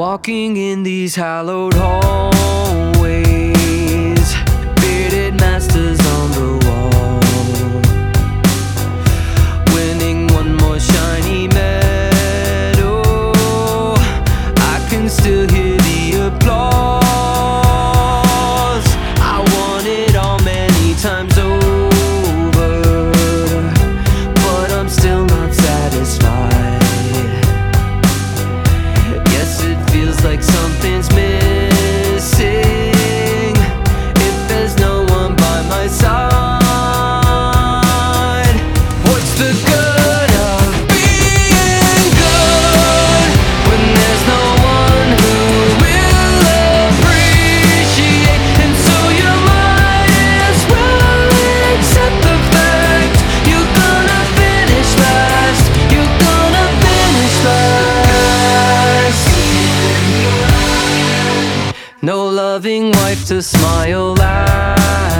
Walking in these hallowed hallways, bearded masters on the wall, winning one more shiny medal. I can still hear the applause. I won it all many times over, but I'm still not satisfied. Yes, it feels like something's missing if there's no one by my side. What's the good of being good when there's no one who will appreciate? And so you might as well accept the fact you're gonna finish last. You're gonna finish last. No loving wife to smile at.